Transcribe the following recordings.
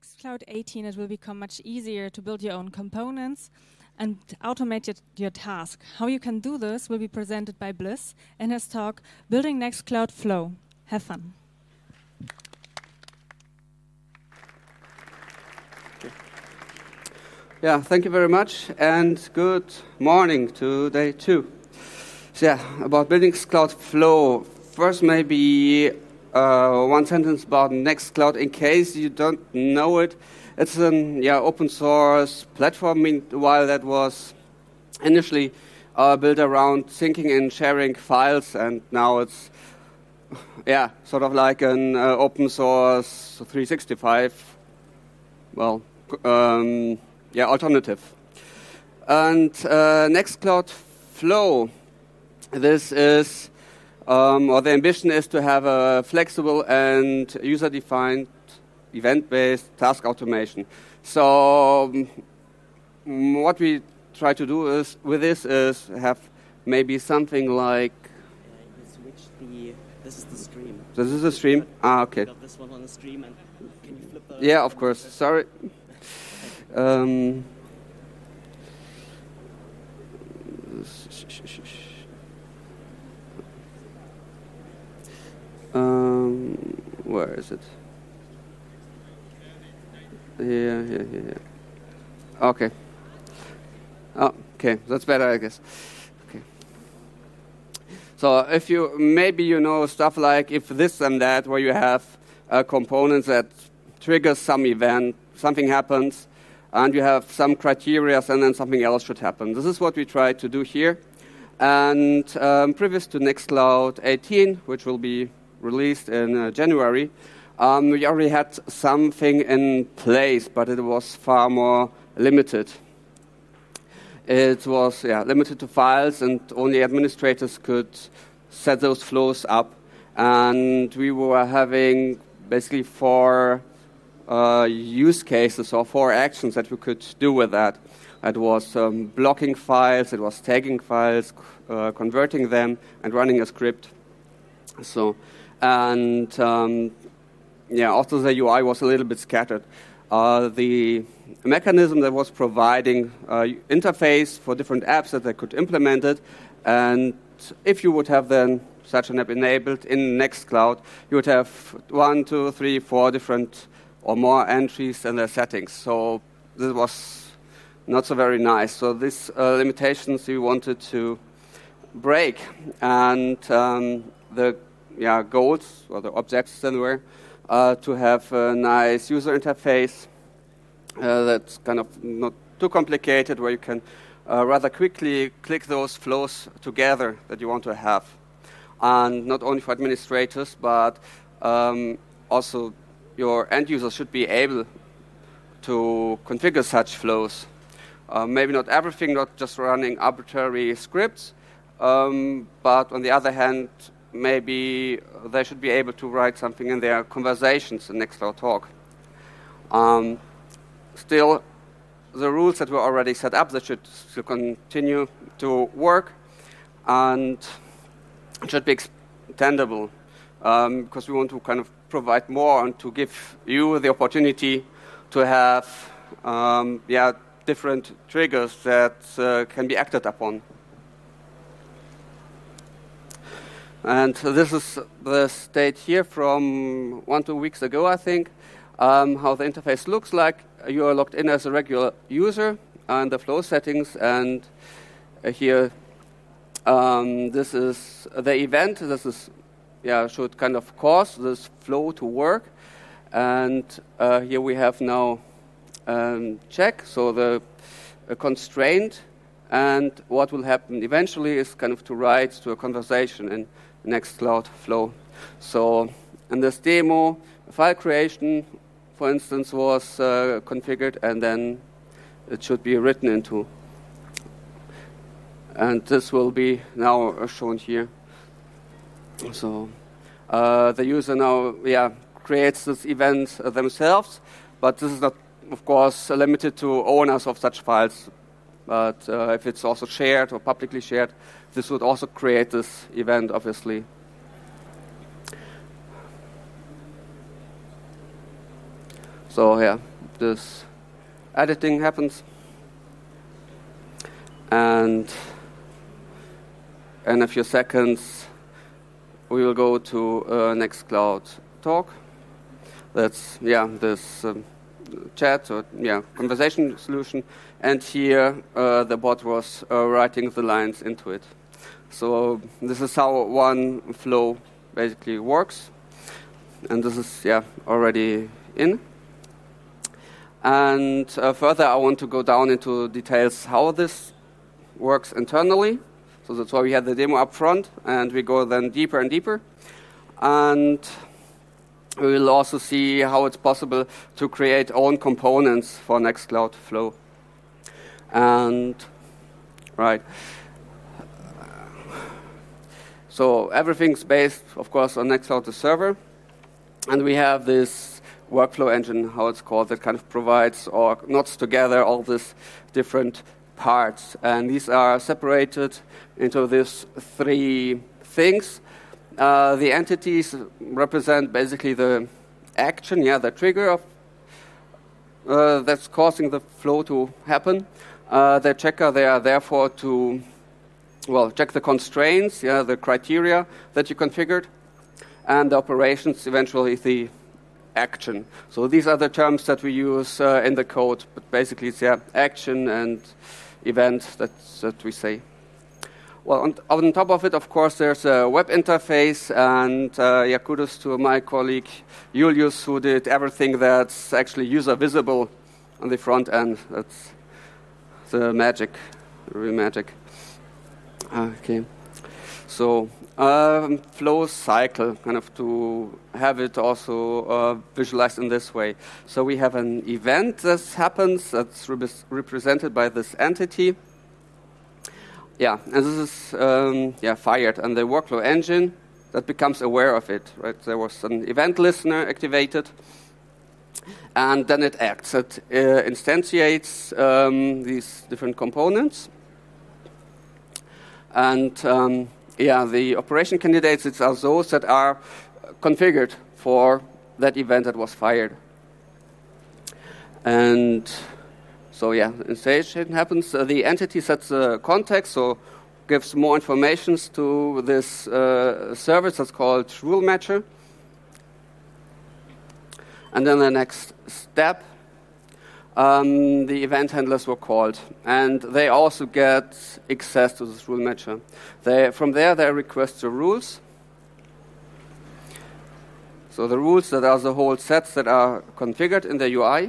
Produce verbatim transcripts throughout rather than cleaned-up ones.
Nextcloud eighteen, it will become much easier to build your own components and automate your, your task. How you can do this will be presented by Bliss in his talk, Building Nextcloud Flow. Have fun. Yeah, thank you very much, and good morning to day two. So yeah, about building Nextcloud Flow. First, maybe uh, one sentence about Nextcloud in case you don't know it. It's an yeah open source platform. Meanwhile, that was initially uh, built around syncing and sharing files, and now it's yeah sort of like an uh, open source three sixty-five. Well. Um, Yeah, alternative. And uh, Nextcloud Flow, this is, um, or the ambition is to have a flexible and user-defined event-based task automation. So um, what we try to do is with this is have maybe something like. Uh, you switch the. This is the stream. This is the stream. Ah, okay. You got this one on the stream, and can you flip the? Yeah, of course. Sorry. Um, um, where is it? Here, here, here, here. Okay. Oh, okay, that's better, I guess. Okay. So if you, maybe you know stuff like if this and that, where you have uh, components that triggers some event, something happens, and you have some criteria, and then something else should happen. This is what we try to do here. And um, previous to Nextcloud eighteen, which will be released in uh, January, um, we already had something in place, but it was far more limited. It was yeah, limited to files, and only administrators could set those flows up. And we were having basically four Uh, use cases or four actions that we could do with that. It was um, blocking files, it was tagging files, uh, converting them, and running a script. So, and um, yeah, also the U I was a little bit scattered. Uh, the mechanism that was providing uh, interface for different apps that they could implement it, and if you would have then such an app enabled in Nextcloud, you would have one, two, three, four different or more entries in their settings. So this was not so very nice. So these uh, limitations we wanted to break. And um, the yeah, goals, or the objectives then were, uh, to have a nice user interface uh, that's kind of not too complicated, where you can uh, rather quickly click those flows together that you want to have. And not only for administrators, but um, also your end users should be able to configure such flows. Uh, maybe not everything, not just running arbitrary scripts, um, but on the other hand, maybe they should be able to write something in their conversations in Nextcloud Talk. Um, still, the rules that were already set up, they should still continue to work, and it should be extendable, um, because we want to kind of provide more and to give you the opportunity to have um, yeah, different triggers that uh, can be acted upon. And this is the state here from one, two weeks ago, I think, um, how the interface looks like. You are logged in as a regular user and the flow settings, and uh, here um, this is the event. This is yeah should kind of cause this flow to work, and uh, here we have now um, check, so the uh, constraint, and what will happen eventually is kind of to write to a conversation in Nextcloud Flow. So in this demo, file creation, for instance, was uh, configured, and then it should be written into. And this will be now shown here. So uh, the user now, yeah, creates this event uh, themselves, but this is not, of course, uh, limited to owners of such files. But uh, if it's also shared or publicly shared, this would also create this event, obviously. So yeah, this editing happens. And in a few seconds, we will go to uh, Nextcloud Talk. That's, yeah, this um, chat or, yeah, conversation solution. And here, uh, the bot was uh, writing the lines into it. So this is how one flow basically works. And this is, yeah, already in. And uh, further, I want to go down into details how this works internally. So that's why we had the demo up front, and we go then deeper and deeper. And we will also see how it's possible to create own components for Nextcloud Flow. And, right. So everything's based, of course, on Nextcloud the server. And we have this workflow engine, how it's called, that kind of provides or knots together all these different parts. And these are separated into these three things. Uh, the entities represent basically the action, yeah, the trigger of uh, that's causing the flow to happen. Uh, the checker, they are therefore to, well, check the constraints, yeah, the criteria that you configured, and the operations, eventually the action. So these are the terms that we use uh, in the code, but basically it's, yeah, action and event that, that we say. Well, on, on top of it, of course, there's a web interface, and uh, yeah, kudos to my colleague Julius, who did everything that's actually user visible on the front end. That's the magic, the real magic. Okay, so um, flow cycle, kind of to have it also uh, visualized in this way. So we have an event that happens that's re represented by this entity. Yeah, and this is um, yeah fired, and the workflow engine that becomes aware of it. Right, there was an event listener activated, and then it acts. It uh, instantiates um, these different components, and um, yeah, the operation candidates it's are those that are configured for that event that was fired, and. So yeah, instantiation happens. Uh, the entity sets the context, so gives more information to this uh, service that's called rule matcher. And then the next step, um, the event handlers were called, and they also get access to this rule matcher. They, from there, they request the rules. So the rules that are the whole sets that are configured in the U I.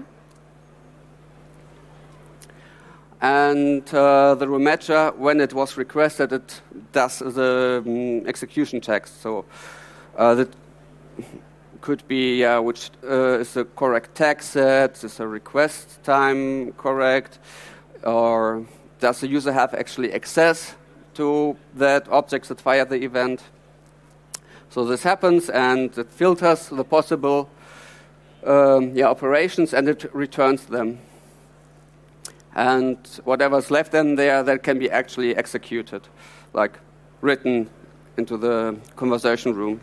And uh, the rule matcher, when it was requested, it does the um, execution checks. So uh, that could be uh, which uh, is the correct tag set, is the request time correct, or does the user have actually access to that object that fired the event. So this happens, and it filters the possible um, yeah, operations, and it returns them. And whatever's left in there, that can be actually executed, like written into the conversation room.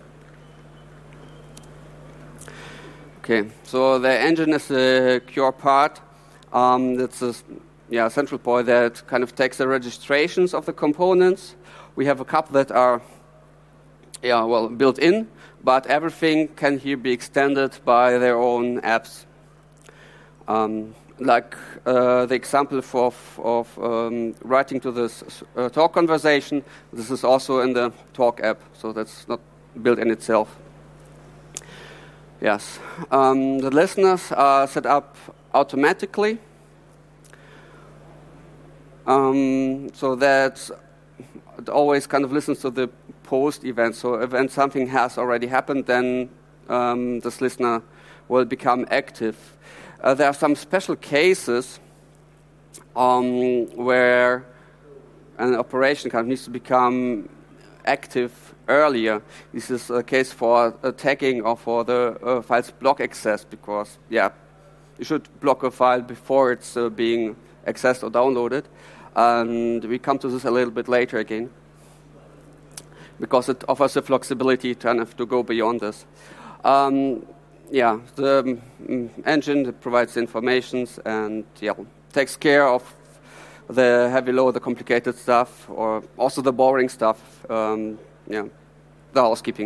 Okay, so the engine is the core part. Um, it's a yeah, central point that kind of takes the registrations of the components. We have a couple that are yeah, well, built in, but everything can here be extended by their own apps. Um, Like uh, the example for, of um, writing to this uh, talk conversation, this is also in the talk app, so that's not built in itself. Yes, um, the listeners are set up automatically, um, so that it always kind of listens to the post event. So if when something has already happened, then um, this listener will become active. Uh, there are some special cases um, where an operation kind of needs to become active earlier. This is a case for uh, tagging or for the uh, file's block access, because, yeah, you should block a file before it's uh, being accessed or downloaded. And we come to this a little bit later again, because it offers the flexibility to, kind of to go beyond this. Um, yeah, the um, engine that provides the informations and yeah, takes care of the heavy load, the complicated stuff, or also the boring stuff, um, yeah, the housekeeping.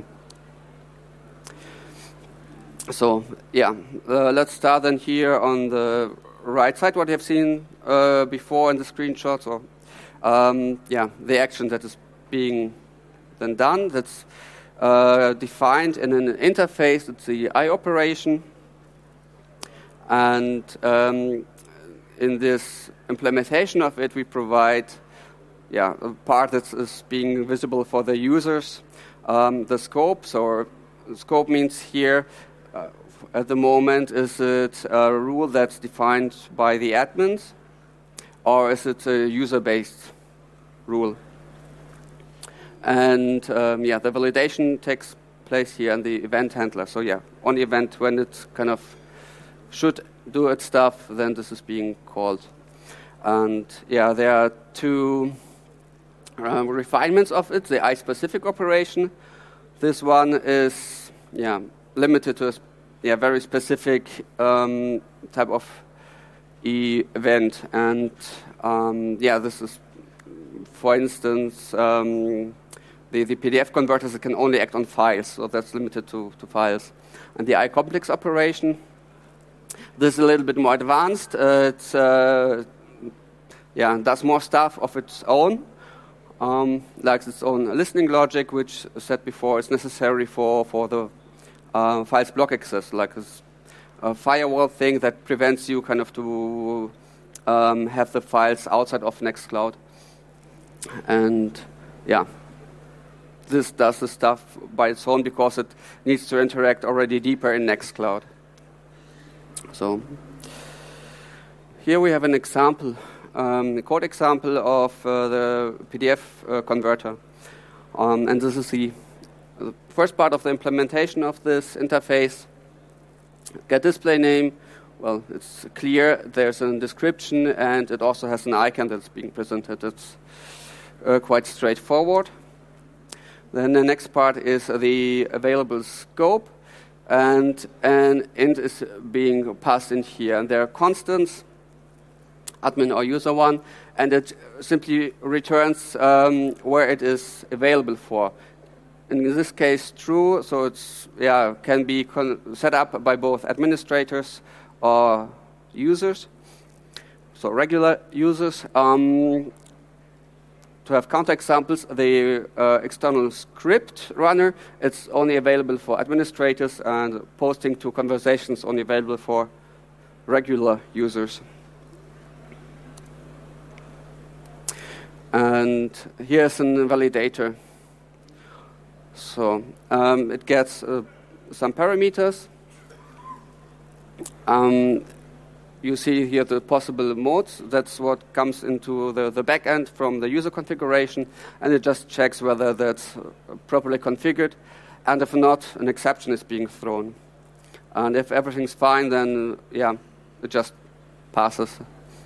So yeah, uh, let's start then here on the right side, what you have seen uh, before in the screenshots, or um, yeah, the action that is being then done. That's uh, defined in an interface. It's the I operation, and um, in this implementation of it, we provide yeah a part that is being visible for the users. Um, the scope. So scope means here. Uh, at the moment, is it a rule that's defined by the admins, or is it a user-based rule? And um, yeah, the validation takes place here in the event handler. So yeah, on the event when it kind of should do its stuff, then this is being called. And yeah, there are two um, refinements of it. The I-specific operation. This one is yeah limited to a yeah, very specific um, type of event. And um, yeah, this is, for instance, um, the, the P D F converters that can only act on files, so that's limited to, to files. And the I-complex operation, this is a little bit more advanced. Uh, it's, uh, yeah, does more stuff of its own, um, like its own listening logic, which I said before is necessary for, for the Uh, files block access, like a, a firewall thing that prevents you kind of to um, have the files outside of Nextcloud. And yeah, this does the stuff by its own because it needs to interact already deeper in Nextcloud. So here we have an example, um, a code example of uh, the P D F uh, converter. Um, and this is the The first part of the implementation of this interface. Get display name. Well, it's clear. There's a description, and it also has an icon that's being presented. It's uh, quite straightforward. Then the next part is the available scope, and an int is being passed in here. And there are constants, admin or user one, and it simply returns um, where it is available for. In this case, true, so it's yeah can be con set up by both administrators or users. So regular users. Um, to have counterexamples, the uh, external script runner, it's only available for administrators, and posting to conversations only available for regular users. And here's an validator. So um, it gets uh, some parameters. Um, you see here the possible modes. That's what comes into the, the back end from the user configuration, and it just checks whether that's properly configured. And if not, an exception is being thrown. And if everything's fine, then yeah, it just passes.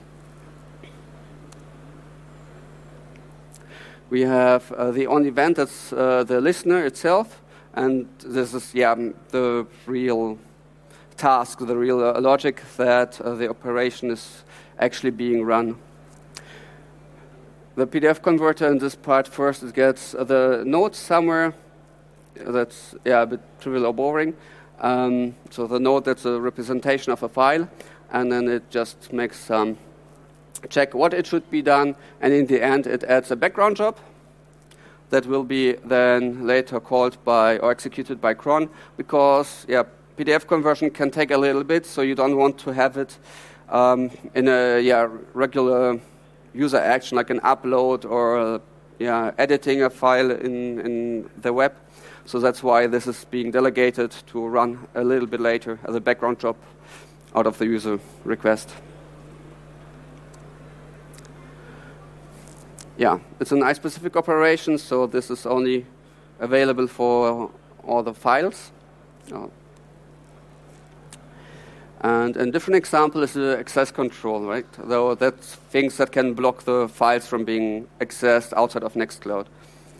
We have uh, the on event, that's uh, the listener itself, and this is yeah the real task, the real uh, logic that uh, the operation is actually being run. The P D F converter in this part first it gets uh, the node somewhere. That's yeah a bit trivial or boring. Um, so the node, that's a representation of a file, and then it just makes some. Um, check what it should be done, and in the end it adds a background job that will be then later called by or executed by cron, because yeah, P D F conversion can take a little bit, so you don't want to have it um, in a yeah regular user action like an upload or uh, yeah editing a file in, in the web. So that's why this is being delegated to run a little bit later as a background job out of the user request. Yeah, it's an I-specific operation, so this is only available for all the files. Oh. And a different example is the access control, right? Though that's things that can block the files from being accessed outside of Nextcloud.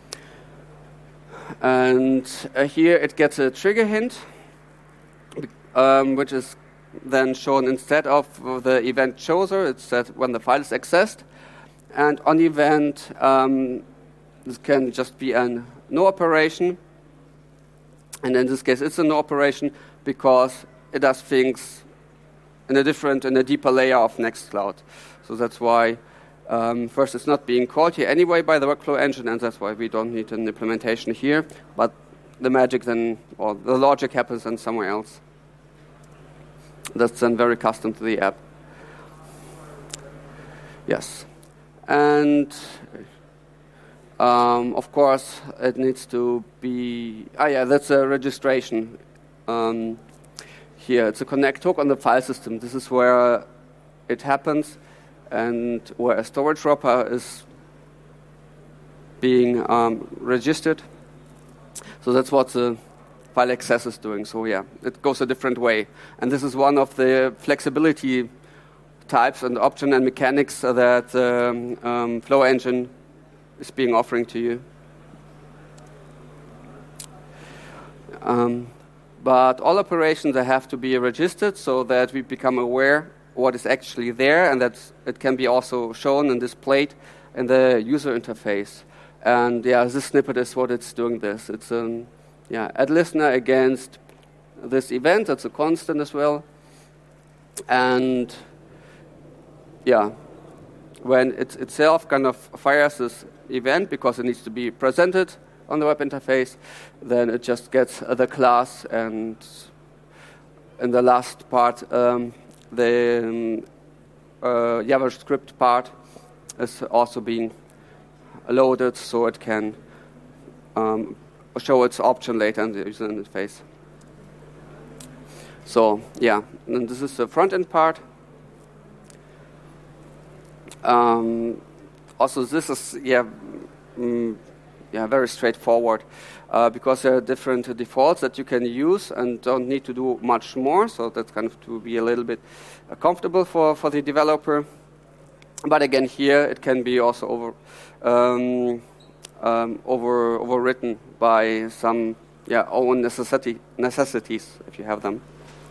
And uh, here it gets a trigger hint. um, which is then shown instead of the event chooser. It's set when the file is accessed. And on event, um, this can just be a no operation. And in this case, it's a no operation because it does things in a different, in a deeper layer of Nextcloud. So that's why, um, first, it's not being called here anyway by the workflow engine, and that's why we don't need an implementation here. But the magic then, or the logic happens then somewhere else. That's then very custom to the app. Yes. And um, of course, it needs to be, ah yeah, that's a registration. Um, here, it's a connect hook on the file system. This is where it happens and where a storage wrapper is being um, registered. So that's what the file access is doing. So yeah, it goes a different way. And this is one of the flexibility types and option and mechanics that the um, um, Flow Engine is being offering to you. Um, but all operations they have to be registered so that we become aware what is actually there, and that it can be also shown and displayed in the user interface. And yeah, this snippet is what it's doing this. It's an yeah, add listener against this event. That's a constant as well. And yeah, when it itself kind of fires this event because it needs to be presented on the web interface, then it just gets uh, the class, and in the last part, um, the um, uh, JavaScript part is also being loaded so it can um, show its option later in the user interface. So yeah, and this is the front end part. Um, also, this is yeah, mm, yeah, very straightforward uh, because there are different uh, defaults that you can use and don't need to do much more. So that's kind of to be a little bit uh, comfortable for for the developer. But again, here it can be also over um, um, over overwritten by some yeah own necessity necessities if you have them.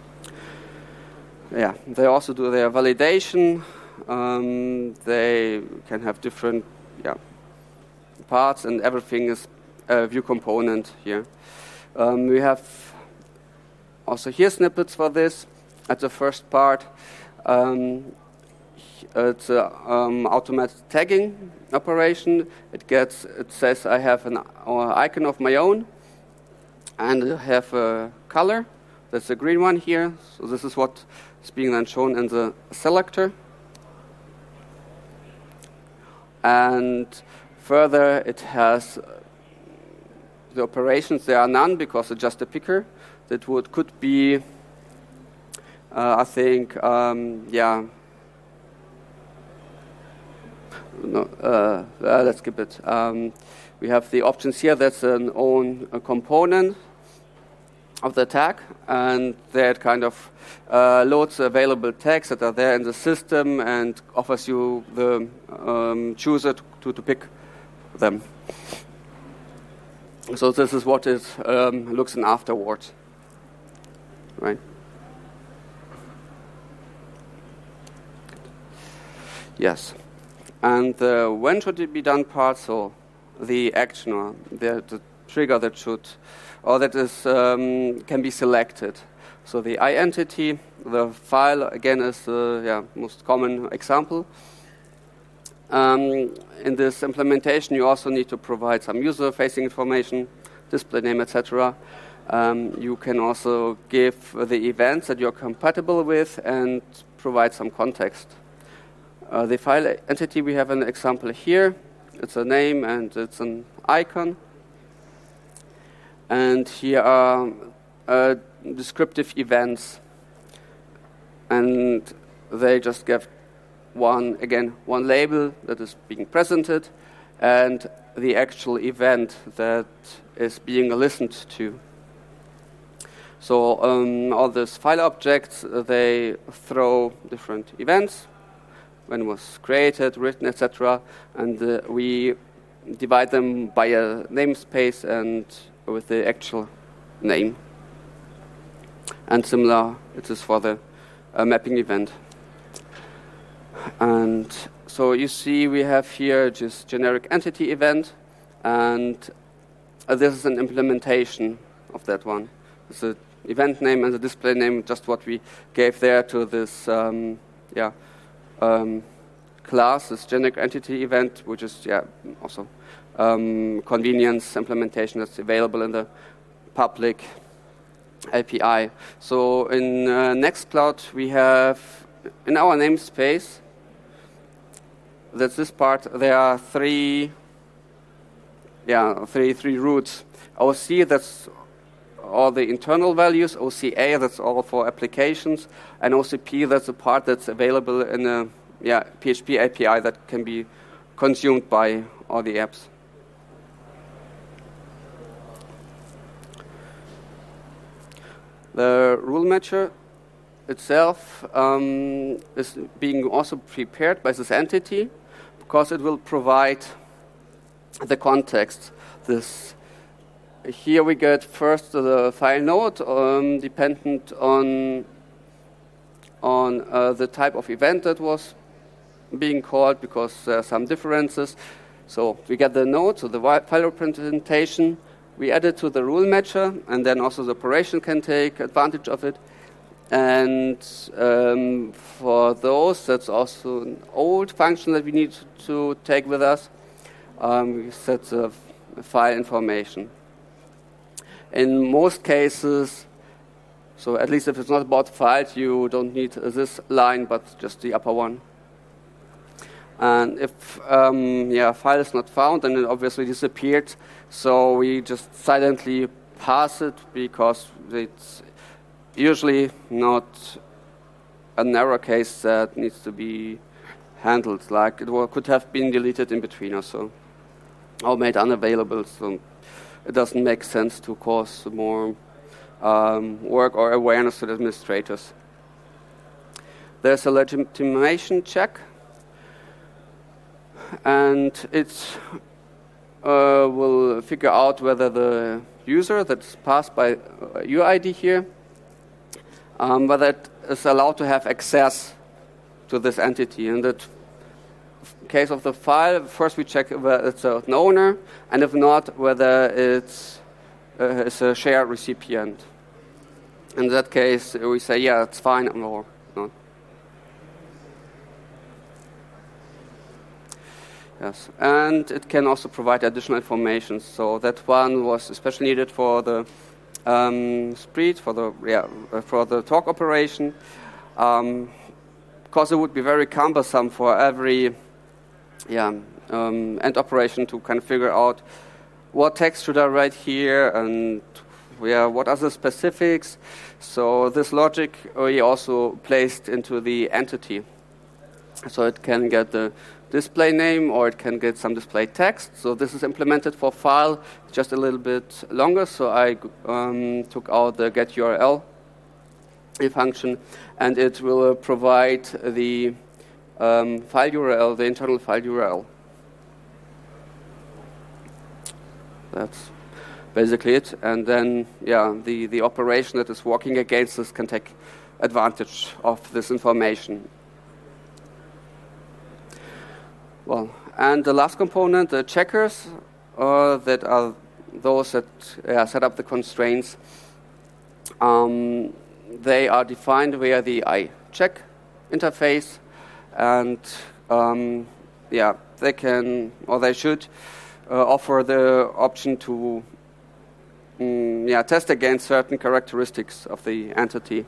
Yeah, they also do their validation. Um, they can have different yeah, parts, and everything is a view component here. Um, we have also here snippets for this. At the first part, um, it's an um, automated tagging operation. It gets, it says I have an uh, icon of my own, and I have a color. That's the green one here. So this is what is being then shown in the selector. And further, it has the operations. There are none because it's just a picker. That would could be, uh, I think, um, yeah. No, uh, uh, let's skip it. Um, we have the options here. That's an own a component of the tag, and that kind of uh, loads available tags that are there in the system and offers you the um, chooser to, to, to pick them. So this is what it um, looks in afterwards, right? Yes, and uh, when should it be done part? So the action or the, the trigger that should or that is um, can be selected. So the iEntity, the file again is the yeah, most common example. Um, in this implementation, you also need to provide some user-facing information, display name, et cetera. Um, you can also give the events that you're compatible with and provide some context. Uh, the file entity, we have an example here. It's a name and it's an icon. And here are uh, descriptive events, and they just give one, again, one label that is being presented, and the actual event that is being listened to. So um, all these file objects, uh, they throw different events, when it was created, written, et cetera, and uh, we divide them by a namespace and with the actual name. And similar, it is for the uh, mapping event. And so you see we have here just generic entity event, and uh, this is an implementation of that one. It's the event name and the display name, just what we gave there to this um, yeah, um, class, this generic entity event, which is yeah, also um, convenience implementation that's available in the public A P I. So in uh, Nextcloud, we have, in our namespace, that's this part, there are three, yeah, three, three roots. O C, that's all the internal values. O C A, that's all for applications. And O C P, that's the part that's available in a yeah, P H P A P I that can be consumed by all the apps. The rule matcher itself um, is being also prepared by this entity because it will provide the context. This here we get first the file node um, dependent on on uh, the type of event that was being called, because there are some differences. So we get the node, so the file representation. We add it to the rule matcher, and then also the operation can take advantage of it. And um, for those, that's also an old function that we need to take with us. Um, we set the file information. In most cases, so at least if it's not about files, you don't need this line, but just the upper one. And if um, yeah, file is not found, then it obviously disappeared. So we just silently pass it because it's usually not an error case that needs to be handled. Like it could have been deleted in between or so, or made unavailable. So it doesn't make sense to cause more um, work or awareness to the administrators. There's a legitimation check. And it uh, will figure out whether the user that's passed by uh, U I D here, um, whether it is allowed to have access to this entity. In the case of the file, first we check whether it's an owner, and if not, whether it's, uh, it's a shared recipient. In that case, we say, yeah, it's fine, or not. Yes, and it can also provide additional information. So that one was especially needed for the um, spread, for the yeah, for the talk operation, um, because it would be very cumbersome for every yeah um, end operation to kind of figure out what text should I write here and yeah what are the specifics. So this logic we also placed into the entity, so it can get the display name, or it can get some display text. So this is implemented for file, just a little bit longer. So I um, took out the get U R L function, and it will provide the um, file U R L, the internal file U R L. That's basically it. And then, yeah, the, the operation that is working against this can take advantage of this information. Well, and the last component, the checkers, uh, that are those that uh, set up the constraints. Um, they are defined via the iCheck interface, and um, yeah, they can or they should uh, offer the option to um, yeah test against certain characteristics of the entity.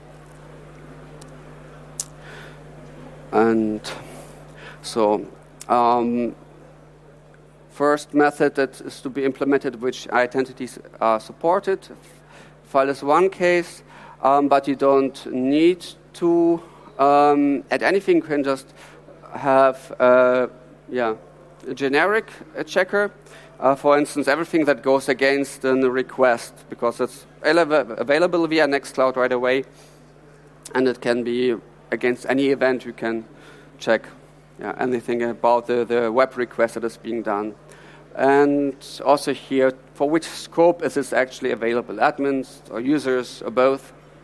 And so. Um, first method that is to be implemented, which identities are supported. File is one case, um, but you don't need to um, add anything. You can just have uh, yeah, a generic uh, checker. Uh, for instance, everything that goes against a request, because it's available via Nextcloud right away, and it can be against any event you can check. Yeah, anything about the, the web request that is being done. And also here, for which scope is this actually available? Admins or users or both?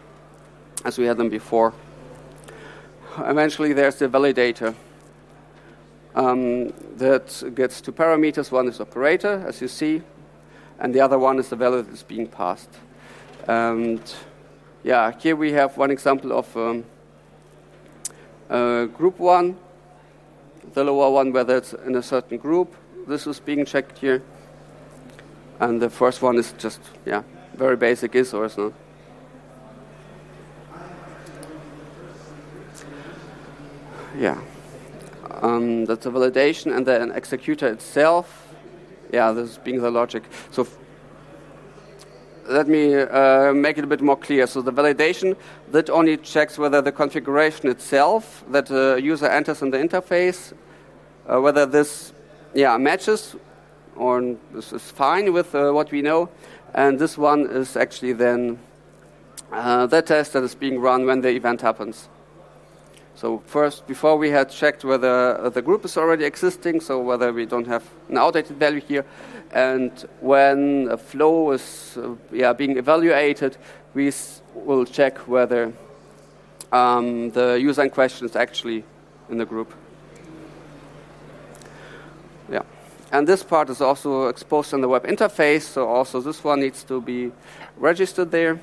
as we had them before. Eventually, there's the validator. Um, that gets two parameters. One is operator, as you see, and the other one is the value that is being passed. And yeah, here we have one example of um, uh, group one, the lower one, whether it's in a certain group. This is being checked here. And the first one is just, yeah, very basic, is or is not. Yeah. Um, that's a validation, and then executor itself. Yeah, this is being the logic. So f- let me uh, make it a bit more clear. So the validation, that only checks whether the configuration itself that the user enters in the interface, uh, whether this yeah, matches or this is fine with uh, what we know. And this one is actually then uh, the test that is being run when the event happens. So first, before we had checked whether the group is already existing, so whether we don't have an outdated value here, and when a flow is uh, yeah, being evaluated, we s- will check whether um, the user in question is actually in the group. Yeah, and this part is also exposed in the web interface, so also this one needs to be registered there.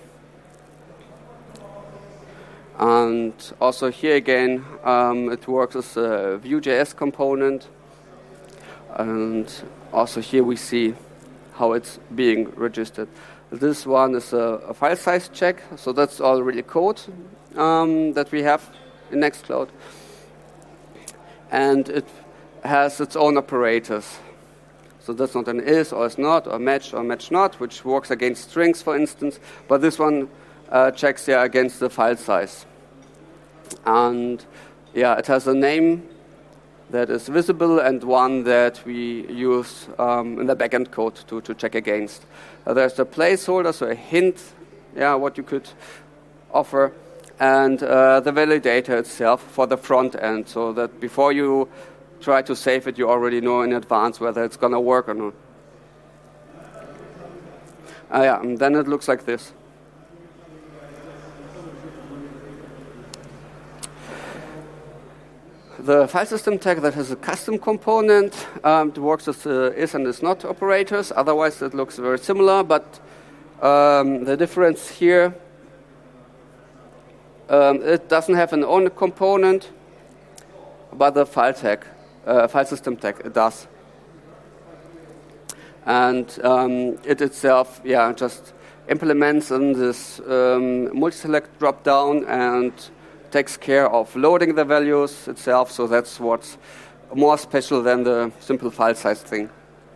And also here again, um, it works as a Vue.js component. And also here we see how it's being registered. This one is a, a file size check, so that's all really code um, that we have in Nextcloud. And it has its own operators. So that's not an is or is not, or match or match not, which works against strings, for instance. But this one Uh, checks yeah, against the file size. And yeah, it has a name that is visible and one that we use um, in the backend code to, to check against. Uh, there's a placeholder, so a hint, yeah, what you could offer, and uh, the validator itself for the front end, so that before you try to save it, you already know in advance whether it's going to work or not. Uh, yeah, and then it looks like this. The file system tag that has a custom component um, it works as uh, is and is not operators. Otherwise, it looks very similar. But um, the difference here, um, it doesn't have an own component, but the file tag, uh, file system tag, it does. And um, it itself, yeah, just implements in this um, multi-select drop-down and takes care of loading the values itself, so that's what's more special than the simple file size thing.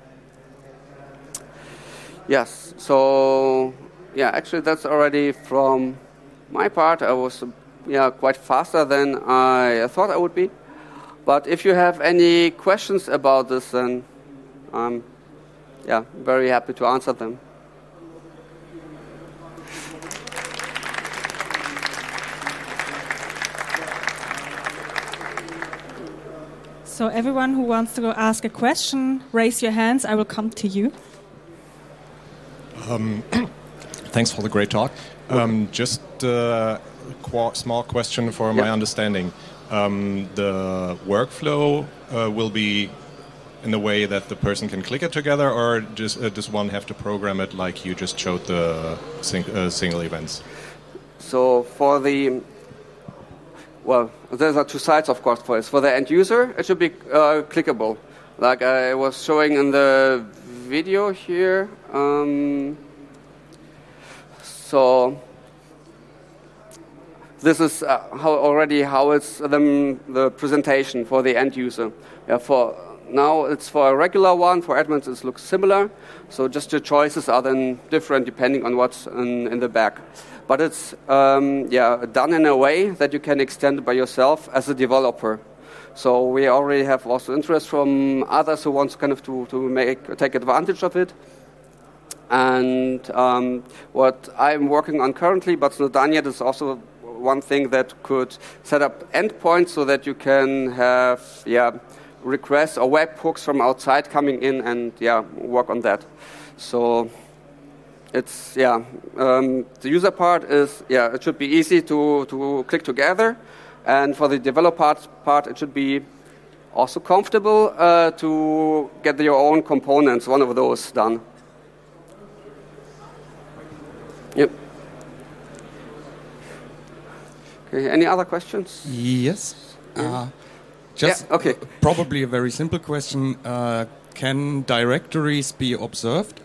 Yes, so yeah, actually that's already from my part. I was yeah quite faster than I thought I would be. But if you have any questions about this, then I'm yeah very happy to answer them. So everyone who wants to ask a question, raise your hands. I will come to you. Um, thanks for the great talk. Um, just a qu- small question for my yep. understanding. Um, the workflow uh, will be in the way that the person can click it together, or just, uh, does one have to program it like you just showed the sing- uh, single events? So for the Well, there are two sides, of course, for this. For the end user, it should be uh, clickable. Like I was showing in the video here. Um, so this is uh, how already how it's the, the presentation for the end user. Yeah, for now it's for a regular one. For admins, it looks similar. So just your choices are then different depending on what's in, in the back. But it's um, yeah done in a way that you can extend it by yourself as a developer. So we already have also interest from others who want kind of to, to make take advantage of it. And um, what I'm working on currently, but it's not done yet, is also one thing that could set up endpoints so that you can have yeah requests or webhooks from outside coming in and yeah work on that. So it's yeah. Um, the user part is yeah. It should be easy to to click together, and for the developer part, part it should be also comfortable uh, to get your own components. One of those done. Yep. Okay. Any other questions? Yes. Uh, just yeah, okay. uh, probably a very simple question. Uh, can directories be observed?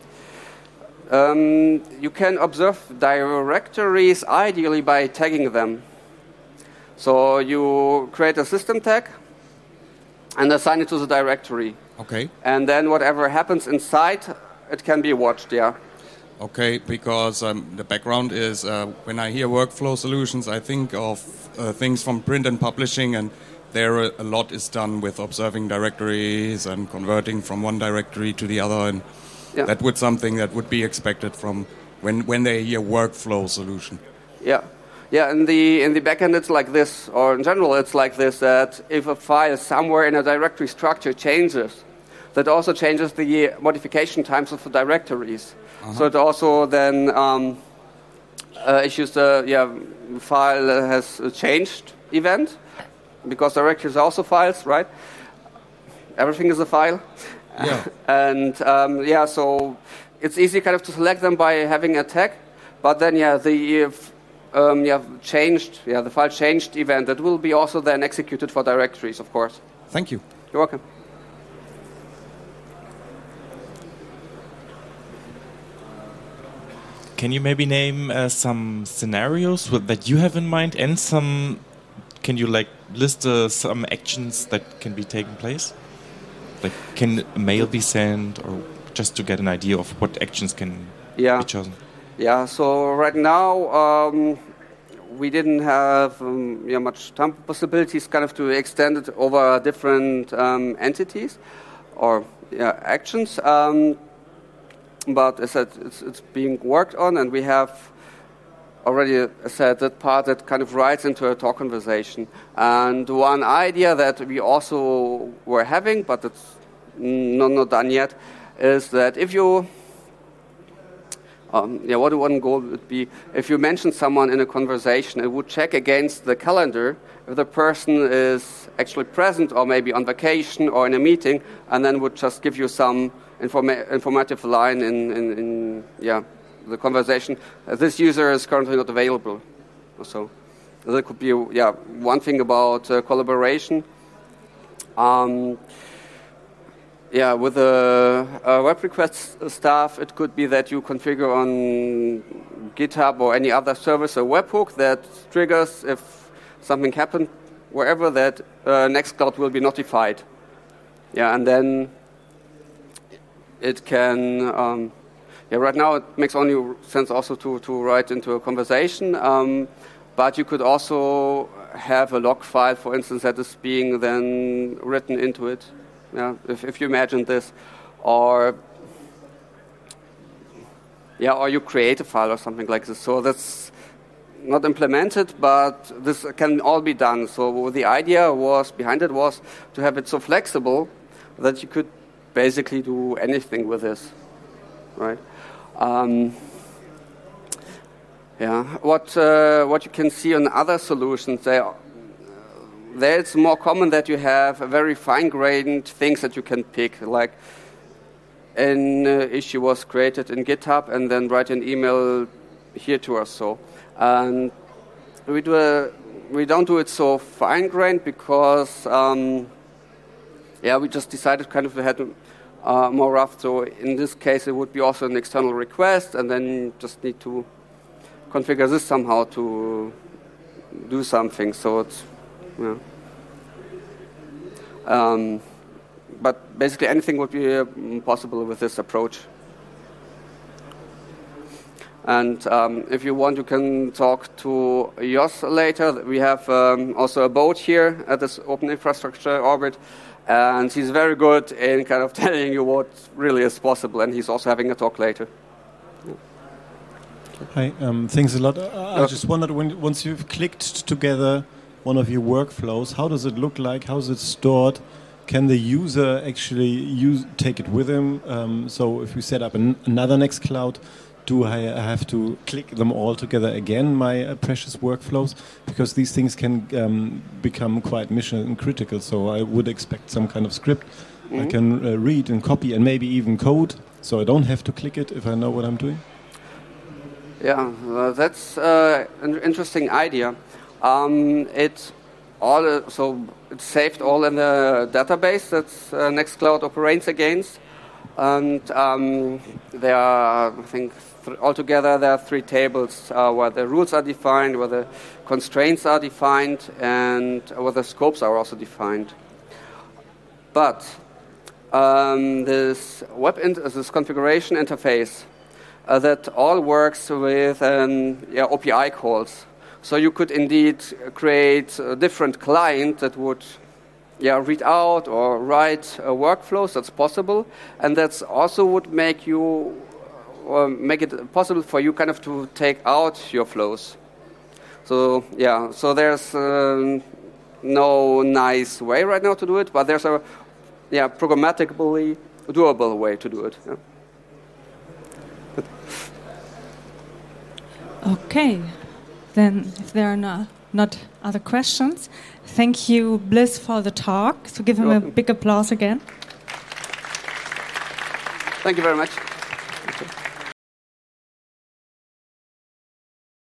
Um, you can observe directories ideally by tagging them. So you create a system tag and assign it to the directory. Okay. And then whatever happens inside, it can be watched, yeah. Okay, because um, the background is uh, when I hear workflow solutions, I think of uh, things from print and publishing, and there a, a lot is done with observing directories and converting from one directory to the other, and yeah. that would something that would be expected from when when they hear workflow solution. Yeah, yeah. In the in the backend, it's like this, or in general, it's like this: that if a file somewhere in a directory structure changes, that also changes the modification times of the directories. Uh-huh. So it also then um, uh, issues the yeah file has changed event, because directories are also files, right? Everything is a file. Yeah. and um, yeah, so it's easy kind of to select them by having a tag, but then yeah the um, yeah changed yeah the file changed event that will be also then executed for directories, of course. Thank you. You're welcome. Can you maybe name uh, some scenarios with, that you have in mind, and some? Can you like list uh, some actions that can be taken place? Like, can a mail be sent, or just to get an idea of what actions can yeah. be chosen? Yeah. So right now um, we didn't have um, yeah, much time possibilities, kind of to extend it over different um, entities or yeah, actions. Um, But as I said, it's, it's being worked on, and we have already I said that part that kind of writes into a talk conversation. And one idea that we also were having, but it's not, not done yet, is that if you, um, yeah, what one goal would be, if you mention someone in a conversation, it would check against the calendar if the person is actually present or maybe on vacation or in a meeting, and then would just give you some Informa- informative line in, in, in yeah the conversation. Uh, this user is currently not available. So that could be yeah one thing about uh, collaboration. Um, yeah, with the uh, web request stuff, it could be that you configure on GitHub or any other service a webhook that triggers if something happened wherever, that uh, Nextcloud will be notified. Yeah, and then it can, um, yeah, right now it makes only sense also to, to write into a conversation, um, but you could also have a log file, for instance, that is being then written into it, yeah, if, if you imagine this, or, yeah, or you create a file or something like this. So that's not implemented, but this can all be done. So the idea was, behind it was to have it so flexible that you could basically do anything with this, right? Um, yeah. What uh, what you can see on other solutions, there, uh, there it's more common that you have a very fine-grained things that you can pick. Like an uh, issue was created in GitHub, and then write an email here to us. So, and we do a, we don't do it so fine-grained because. Um, Yeah, we just decided kind of to have uh, more rough. So in this case, it would be also an external request, and then you just need to configure this somehow to do something. So it's, yeah. Um, but basically, anything would be uh, possible with this approach. And um, if you want, you can talk to Jos later. We have um, also a boat here at this Open Infrastructure Orbit. And he's very good in kind of telling you what really is possible, and he's also having a talk later. Hi, um, thanks a lot. Uh, I just wondered, when once you've clicked together one of your workflows, how does it look like? How is it stored? Can the user actually use take it with him? Um, so if we set up an, another Nextcloud, do I have to click them all together again, my uh, precious workflows? Because these things can um, become quite mission critical, so I would expect some kind of script mm-hmm. I can uh, read and copy and maybe even code, so I don't have to click it if I know what I'm doing. Yeah, uh, that's uh, an interesting idea. Um, it all uh, so it's saved all in the database that uh, Nextcloud operates against, and um, there are, I think, th- altogether there are three tables uh, where the rules are defined, where the constraints are defined, and where the scopes are also defined. But um, this web in- this configuration interface uh, that all works with um, yeah, O P I calls. So you could indeed create a different client that would yeah, read out or write uh, workflows. That's possible. And that's also would make you or make it possible for you kind of to take out your flows. So yeah, so there's um, no nice way right now to do it, but there's a yeah, programmatically doable way to do it. Yeah. Okay. Then, if there are no, not other questions, thank you, Bliss, for the talk. So give him You're a welcome. big applause again. Thank you very much.